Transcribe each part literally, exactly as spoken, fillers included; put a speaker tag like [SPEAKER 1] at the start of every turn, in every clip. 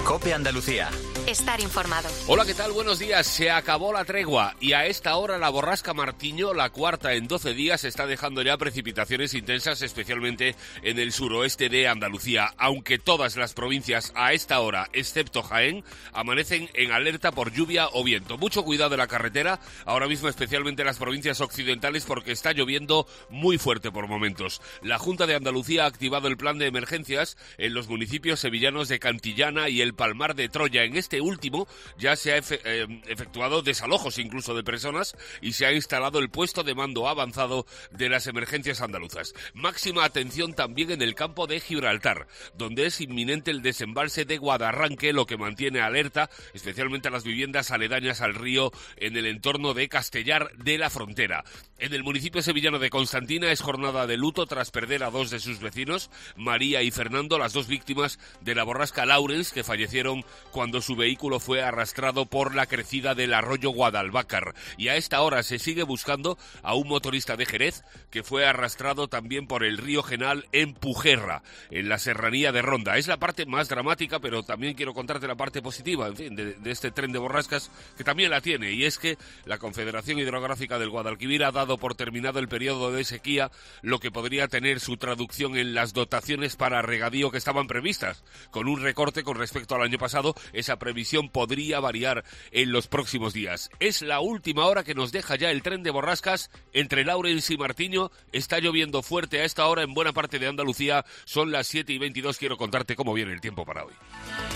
[SPEAKER 1] COPE Andalucía.
[SPEAKER 2] Estar informado.
[SPEAKER 3] Hola, ¿qué tal? Buenos días. Se acabó la tregua y a esta hora la borrasca Martiño, la cuarta en doce días, está dejando ya precipitaciones intensas, especialmente en el suroeste de Andalucía, aunque todas las provincias a esta hora, excepto Jaén, amanecen en alerta por lluvia o viento. Mucho cuidado en la carretera, ahora mismo especialmente en las provincias occidentales, porque está lloviendo muy fuerte por momentos. La Junta de Andalucía ha activado el plan de emergencias en los municipios sevillanos de Cantillana y el Palmar de Troya. En este último ya se ha efe, eh, efectuado desalojos incluso de personas y se ha instalado el puesto de mando avanzado de las emergencias andaluzas. Máxima atención también en el campo de Gibraltar, donde es inminente el desembalse de Guadarranque, lo que mantiene alerta especialmente a las viviendas aledañas al río en el entorno de Castellar de la Frontera. En el municipio sevillano de Constantina es jornada de luto tras perder a dos de sus vecinos, María y Fernando, las dos víctimas de la borrasca Lawrence, que fallecieron cuando su vehículo fue arrastrado por la crecida del arroyo Guadalbácar. Y a esta hora se sigue buscando a un motorista de Jerez que fue arrastrado también por el río Genal en Pujerra, en la serranía de Ronda. Es la parte más dramática, pero también quiero contarte la parte positiva, en fin, de, de este tren de borrascas, que también la tiene, y es que la Confederación Hidrográfica del Guadalquivir ha dado por terminado el periodo de sequía, lo que podría tener su traducción en las dotaciones para regadío que estaban previstas. Con un recorte con respecto al año pasado, esa previsión podría variar en los próximos días. Es la última hora que nos deja ya el tren de borrascas entre Lawrence y Martiño. Está lloviendo fuerte a esta hora en buena parte de Andalucía. Son las siete y veintidós. Quiero contarte cómo viene el tiempo para hoy.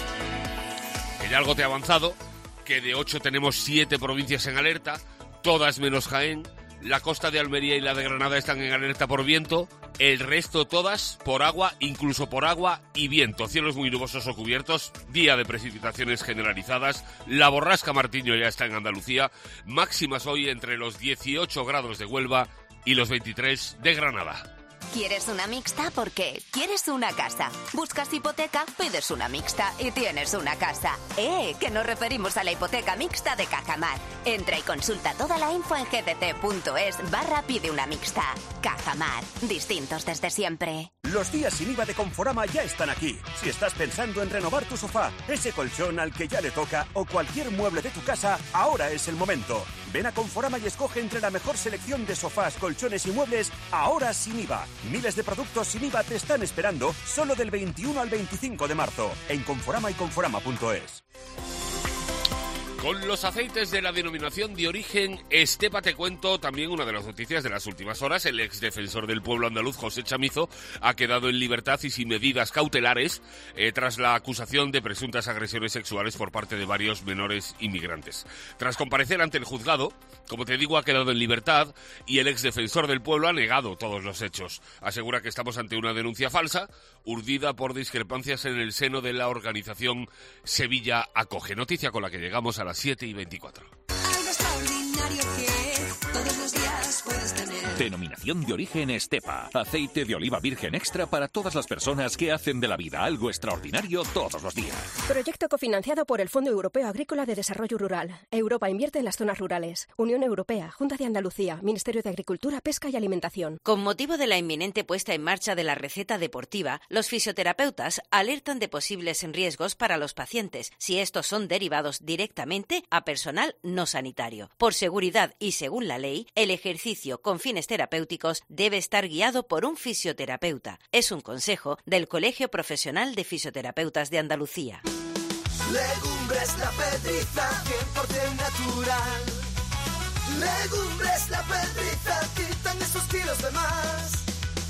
[SPEAKER 3] Que ya algo te ha avanzado, que de ocho tenemos siete provincias en alerta, todas menos Jaén. La costa de Almería y la de Granada están en alerta por viento, el resto todas por agua, incluso por agua y viento. Cielos muy nubosos o cubiertos, día de precipitaciones generalizadas. La borrasca Martiño ya está en Andalucía, máximas hoy entre los dieciocho grados de Huelva y los veintitrés de Granada.
[SPEAKER 2] ¿Quieres una mixta? Porque quieres una casa. Buscas hipoteca, pides una mixta y tienes una casa. ¡Eh! Que nos referimos a la hipoteca mixta de Cajamar. Entra y consulta toda la info en gdt.es barra pide una mixta. Cajamar. Distintos desde siempre.
[SPEAKER 4] Los días sin I V A de Conforama ya están aquí. Si estás pensando en renovar tu sofá, ese colchón al que ya le toca o cualquier mueble de tu casa, ahora es el momento. Ven a Conforama y escoge entre la mejor selección de sofás, colchones y muebles, ahora sin I V A. Miles de productos sin I V A te están esperando solo del veintiuno al veinticinco de marzo en Conforama y Conforama punto es.
[SPEAKER 3] Con los aceites de la denominación de origen Estepa te cuento también una de las noticias de las últimas horas. El ex defensor del pueblo andaluz, José Chamizo, ha quedado en libertad y sin medidas cautelares eh, tras la acusación de presuntas agresiones sexuales por parte de varios menores inmigrantes. Tras comparecer ante el juzgado, como te digo, ha quedado en libertad y el ex defensor del pueblo ha negado todos los hechos. Asegura que estamos ante una denuncia falsa, urdida por discrepancias en el seno de la organización Sevilla Acoge. Noticia con la que llegamos a las siete y veinticuatro.
[SPEAKER 5] Algo extraordinario que todos los días puedes tener.
[SPEAKER 6] Denominación de origen Estepa. Aceite de oliva virgen extra para todas las personas que hacen de la vida algo extraordinario todos los días.
[SPEAKER 7] Proyecto cofinanciado por el Fondo Europeo Agrícola de Desarrollo Rural. Europa invierte en las zonas rurales. Unión Europea, Junta de Andalucía, Ministerio de Agricultura, Pesca y Alimentación.
[SPEAKER 8] Con motivo de la inminente puesta en marcha de la receta deportiva, los fisioterapeutas alertan de posibles riesgos para los pacientes si estos son derivados directamente a personal no sanitario. Por seguridad y según la ley, el ejercicio con fines terapéuticos debe estar guiado por un fisioterapeuta. Es un consejo del Colegio Profesional de Fisioterapeutas de Andalucía.
[SPEAKER 9] Legumbres La Pedriza, cien por ciento natural. Legumbres La Pedriza, quitan esos kilos de más.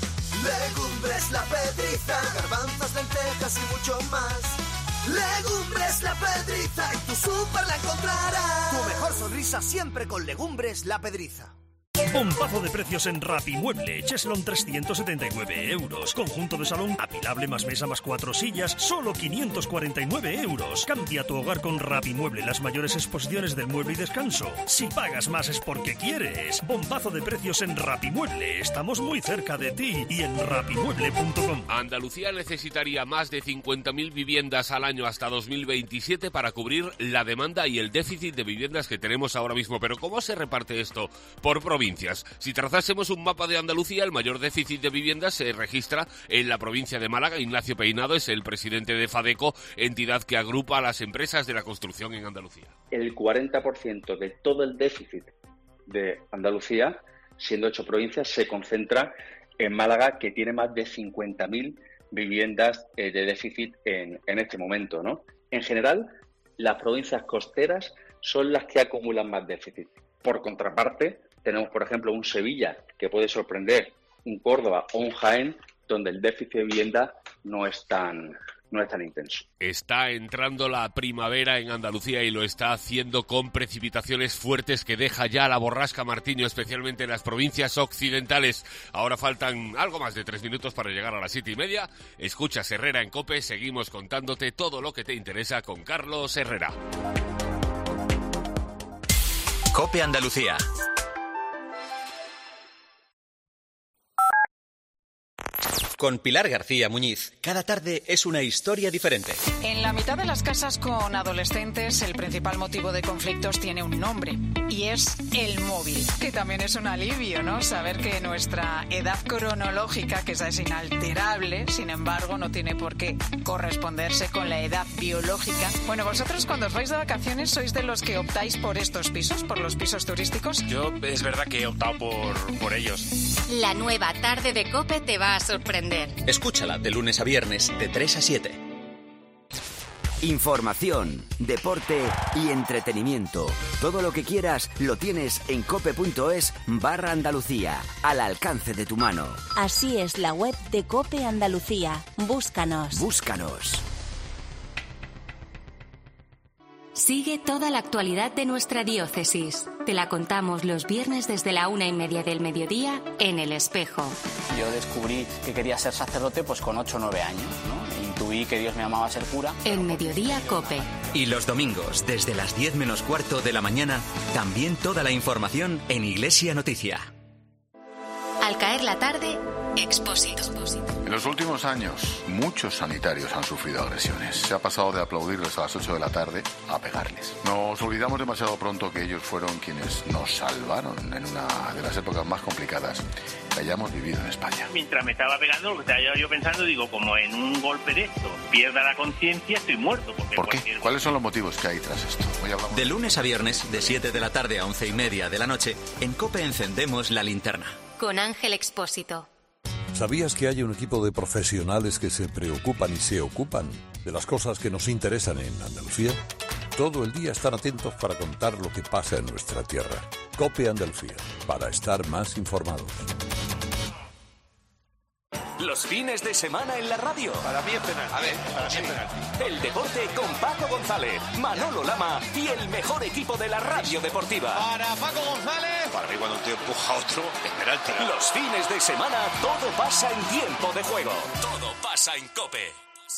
[SPEAKER 9] Legumbres La Pedriza, garbanzos, lentejas y mucho más. Legumbres La Pedriza, en tu súper la encontrarás.
[SPEAKER 10] Tu mejor sonrisa siempre con Legumbres La Pedriza.
[SPEAKER 11] Bombazo de precios en Rapimueble. Cheslon trescientos setenta y nueve euros. Conjunto de salón apilable más mesa más cuatro sillas, solo quinientos cuarenta y nueve euros. Cambia tu hogar con Rapimueble, las mayores exposiciones del mueble y descanso. Si pagas más es porque quieres. Bombazo de precios en Rapimueble. Estamos muy cerca de ti y en rapimueble punto com.
[SPEAKER 3] Andalucía necesitaría más de cincuenta mil viviendas al año hasta dos mil veintisiete para cubrir la demanda y el déficit de viviendas que tenemos ahora mismo. Pero ¿cómo se reparte esto por provincias? provincias. Si trazásemos un mapa de Andalucía, el mayor déficit de viviendas se registra en la provincia de Málaga. Ignacio Peinado es el presidente de FADECO, entidad que agrupa a las empresas de la construcción en Andalucía.
[SPEAKER 1] El cuarenta por ciento de todo el déficit de Andalucía, siendo ocho provincias, se concentra en Málaga, que tiene más de cincuenta mil viviendas eh, de déficit en, en este momento, ¿no? En general, las provincias costeras son las que acumulan más déficit. Por contraparte, tenemos, por ejemplo, un Sevilla que puede sorprender, un Córdoba o un Jaén, donde el déficit de vivienda no es tan, no es tan intenso.
[SPEAKER 3] Está entrando la primavera en Andalucía y lo está haciendo con precipitaciones fuertes que deja ya la borrasca Martiño, especialmente en las provincias occidentales. Ahora faltan algo más de tres minutos para llegar a las siete y media. Escuchas Herrera en COPE, seguimos contándote todo lo que te interesa con Carlos Herrera.
[SPEAKER 12] COPE Andalucía. Con Pilar García Muñiz, cada tarde es una historia diferente.
[SPEAKER 13] En la mitad de las casas con adolescentes, el principal motivo de conflictos tiene un nombre, y es el móvil. Que también es un alivio, ¿no? Saber que nuestra edad cronológica, que esa es inalterable, sin embargo, no tiene por qué corresponderse con la edad biológica. Bueno, vosotros cuando os vais de vacaciones, ¿sois de los que optáis por estos pisos, por los pisos turísticos?
[SPEAKER 14] Yo, es verdad que he optado por, por ellos.
[SPEAKER 2] La nueva tarde de COPE te va a sorprender.
[SPEAKER 12] Escúchala de lunes a viernes de tres a siete.
[SPEAKER 15] Información, deporte y entretenimiento. Todo lo que quieras lo tienes en cope.es barra Andalucía, al alcance de tu mano.
[SPEAKER 16] Así es la web de COPE Andalucía. Búscanos.
[SPEAKER 15] Búscanos.
[SPEAKER 17] Sigue toda la actualidad de nuestra diócesis. Te la contamos los viernes desde la una y media del mediodía en El Espejo.
[SPEAKER 18] Yo descubrí que quería ser sacerdote pues con ocho o nueve años, ¿no? Intuí que Dios me llamaba a ser cura.
[SPEAKER 17] En Mediodía COPE.
[SPEAKER 12] Y los domingos, desde las diez menos cuarto de la mañana, también toda la información en Iglesia Noticia.
[SPEAKER 17] Al caer la tarde, Expósito.
[SPEAKER 19] En los últimos años, muchos sanitarios han sufrido agresiones. Se ha pasado de aplaudirles a las ocho de la tarde a pegarles. Nos olvidamos demasiado pronto que ellos fueron quienes nos salvaron en una de las épocas más complicadas que hayamos vivido en España.
[SPEAKER 20] Mientras me estaba pegando, lo que estaba yo pensando, digo, como en un golpe de esto pierda la conciencia, estoy muerto. Porque
[SPEAKER 19] ¿Por qué?
[SPEAKER 20] Cualquier...
[SPEAKER 19] ¿Cuáles son los motivos que hay tras esto? Hoy hablamos...
[SPEAKER 12] De lunes a viernes, de siete de la tarde a once y media de la noche, en COPE encendemos la linterna.
[SPEAKER 17] Con Ángel Expósito.
[SPEAKER 21] ¿Sabías que hay un equipo de profesionales que se preocupan y se ocupan de las cosas que nos interesan en Andalucía? Todo el día están atentos para contar lo que pasa en nuestra tierra. COPE Andalucía, para estar más informados.
[SPEAKER 6] Los fines de semana en la radio.
[SPEAKER 10] Para mí es penalti.
[SPEAKER 6] A ver, para mí es penalti. El deporte con Paco González, Manolo Lama y el mejor equipo de la radio deportiva.
[SPEAKER 10] Para Paco González.
[SPEAKER 19] Para mí cuando un tío empuja a otro, es penalti.
[SPEAKER 6] Los fines de semana todo pasa en tiempo de juego. Todo pasa en COPE.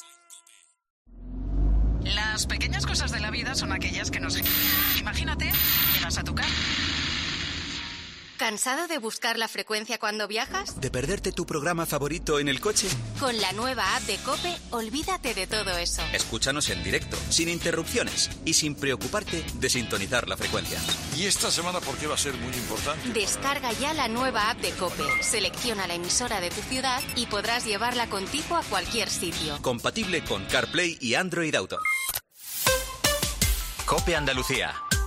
[SPEAKER 13] Las pequeñas cosas de la vida son aquellas que nos... Imagínate, llegas a tu casa.
[SPEAKER 2] ¿Cansado de buscar la frecuencia cuando viajas?
[SPEAKER 12] ¿De perderte tu programa favorito en el coche?
[SPEAKER 2] Con la nueva app de COPE, olvídate de todo eso.
[SPEAKER 12] Escúchanos en directo, sin interrupciones y sin preocuparte de sintonizar la frecuencia.
[SPEAKER 22] ¿Y esta semana por qué va a ser muy importante?
[SPEAKER 2] Descarga ya la nueva app de COPE, selecciona la emisora de tu ciudad y podrás llevarla contigo a cualquier sitio.
[SPEAKER 12] Compatible con CarPlay y Android Auto. COPE Andalucía.